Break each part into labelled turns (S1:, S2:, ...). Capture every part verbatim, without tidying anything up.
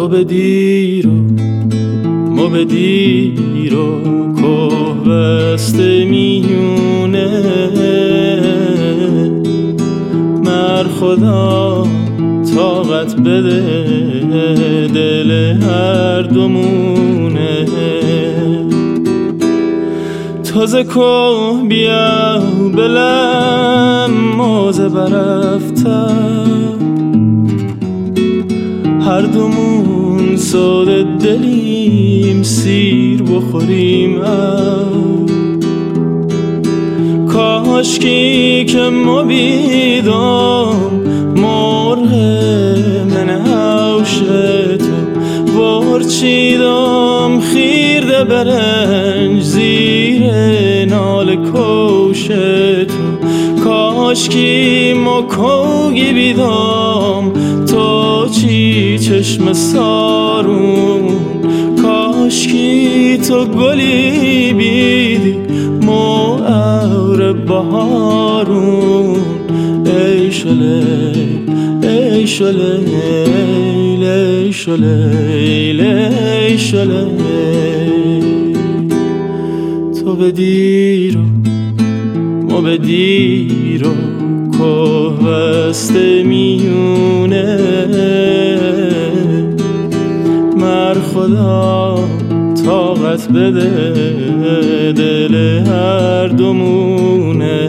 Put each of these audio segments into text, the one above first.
S1: تو به دیر و ما به دیر و که بسته میونه مر خدا طاقت بده دل هر دومونه تازه که بیا بلم موزه برفتم هر دومون ساده دلیم سیر بخوریم کاشکی که ما بیدام مرغ من هوش تو برچیدم خیرده برنج زیر نال کوش تو کاشکی ما کوگی بیدام تو چی چشم سارون کاشکی تو گلی بیدی مو اور بهارون ای شلیل ای شلیل ای شلیل ای شلیل تو به دیر و ما به دیر و که بسته میونه مر خدا طاقت بده دل هر دومونه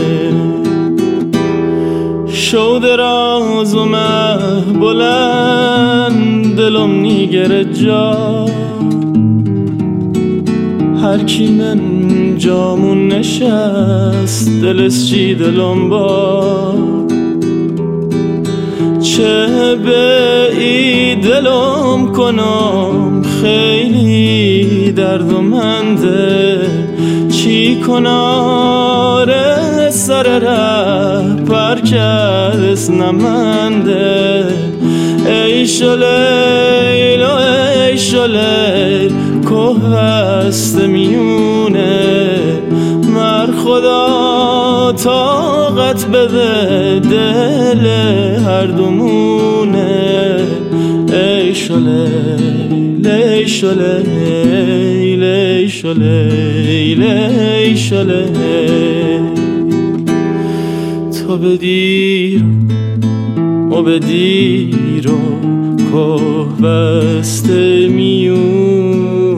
S1: شو دراز و مه بلند دلم نیگره جا هر کی من جامون نشست دلس چی دلم با چه به ای دلم کنم خیلی دردمنده چی کناره سر ره پرکدس نمنده ای شلیل ای شلیل که هست میونه مر خدا طاقت بده دل هر دومونه ای شلیل ای شلیل ای شلیل ای شلیل تو به دیر و به دیر و که بسته میون